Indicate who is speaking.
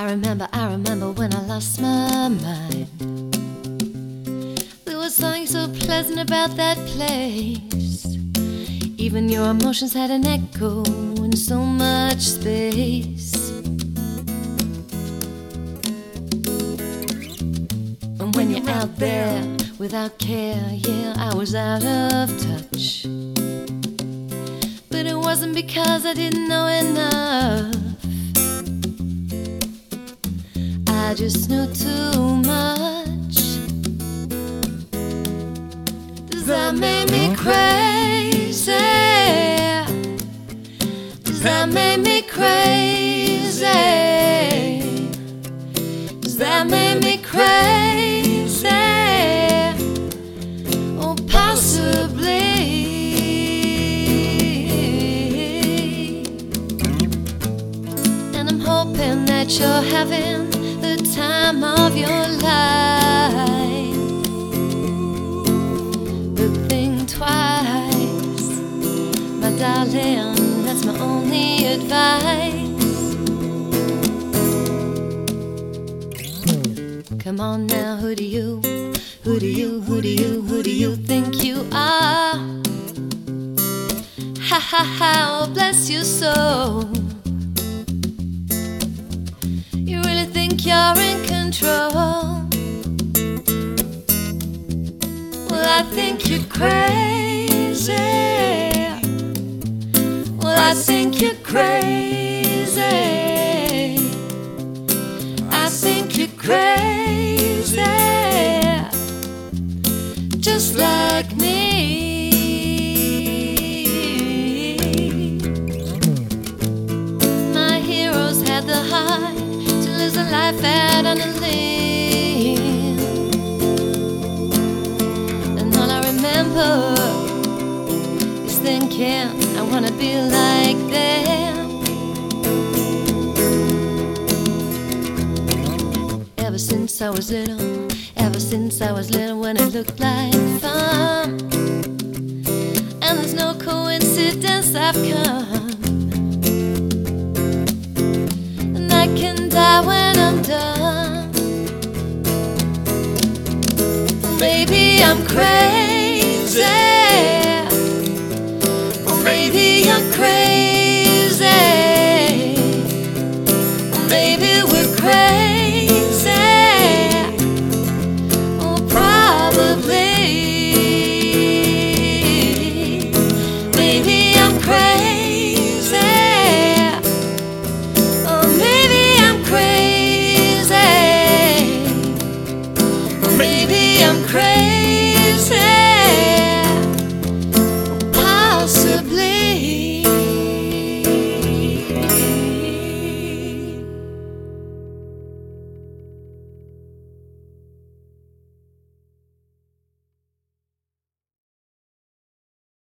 Speaker 1: I remember when I lost my mind. There was something so pleasant about that place. Even your emotions had an echo in so much space. And when you're out there without care, yeah, I was out of touch. But it wasn't because I didn't know enough. I just knew too much. Does that make me crazy? Does that make me crazy? Does that make me crazy? Oh, possibly. And I'm hoping that you're having the time of your life. But think twice, my darling, that's my only advice. Come on now, who do you think you are? Ha ha ha, oh bless your soul. You really think you're in control? Well, I think you're crazy. Well, I think you're crazy. I think you're crazy, just like me. My heroes had the heart to lose a life out on a limb. And all I remember is thinking I wanna be like them. Ever since I was little, when it looked like fun. And there's no coincidence I've come. And I can die when I'm done. Maybe I'm crazy. Or maybe I'm crazy.